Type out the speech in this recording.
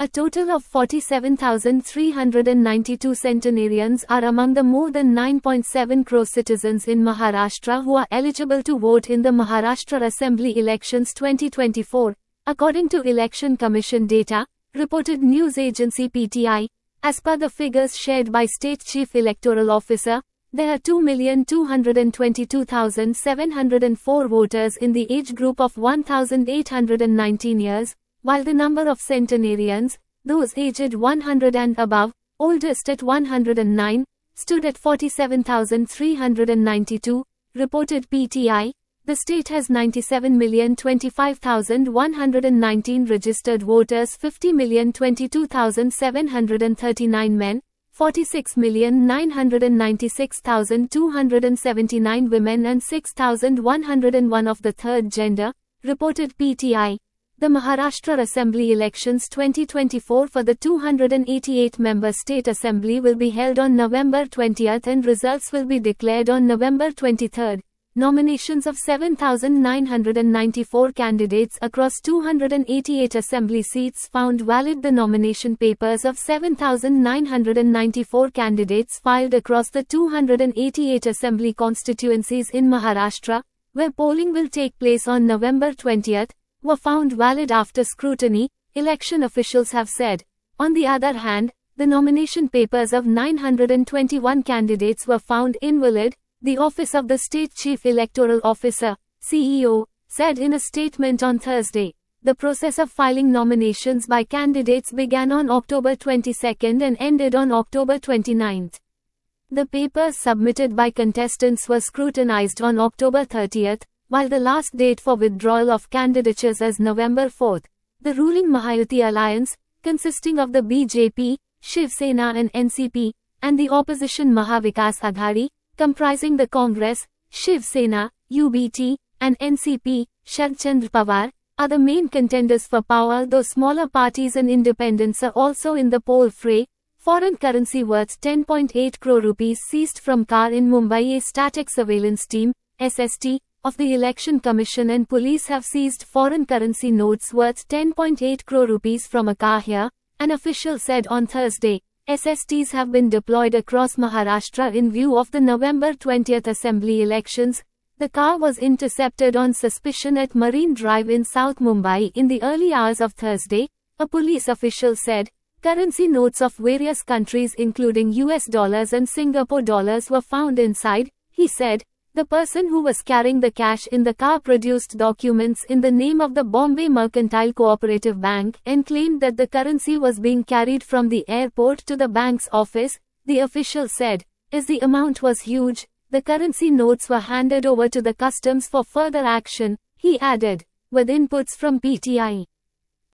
A total of 47,392 centenarians are among the more than 9.7 crore citizens in Maharashtra who are eligible to vote in the Maharashtra Assembly elections 2024, according to Election Commission data, reported news agency PTI. As per the figures shared by State Chief Electoral Officer, there are 2,222,704 voters in the age group of 1,819 years, while the number of centenarians, those aged 100 and above, oldest at 109, stood at 47,392, reported PTI. The state has 97,025,119 registered voters, 50,022,739 men, 46,996,279 women and 6,101 of the third gender, reported PTI. The Maharashtra Assembly elections 2024 for the 288-member State Assembly will be held on November 20 and results will be declared on November 23. Nominations of 7,994 candidates across 288 assembly seats found valid. The nomination papers of 7,994 candidates filed across the 288 assembly constituencies in Maharashtra, where polling will take place on November 20, were found valid after scrutiny, election officials have said. On the other hand, the nomination papers of 921 candidates were found invalid, the Office of the State Chief Electoral Officer, CEO, said in a statement on Thursday. The process of filing nominations by candidates began on October 22 and ended on October 29. The papers submitted by contestants were scrutinized on October 30, while the last date for withdrawal of candidatures is November 4. The ruling Mahayuti alliance, consisting of the BJP, Shiv Sena and NCP, and the opposition Mahavikas Aghadi, comprising the Congress, Shiv Sena, UBT, and NCP, Sharad Chandra Pawar, are the main contenders for power, though smaller parties and independents are also in the poll fray. Foreign currency worth 10.8 crore rupees seized from car in Mumbai. A static surveillance team, SST, of the Election Commission and police have seized foreign currency notes worth 10.8 crore rupees from a car here, an official said on Thursday. SSTs have been deployed across Maharashtra in view of the November 20 assembly elections. The car was intercepted on suspicion at Marine Drive in South Mumbai in the early hours of Thursday, a police official said. Currency notes of various countries including US dollars and Singapore dollars were found inside, he said. The person who was carrying the cash in the car produced documents in the name of the Bombay Mercantile Cooperative Bank and claimed that the currency was being carried from the airport to the bank's office, the official said. As the amount was huge, the currency notes were handed over to the customs for further action, he added, with inputs from PTI.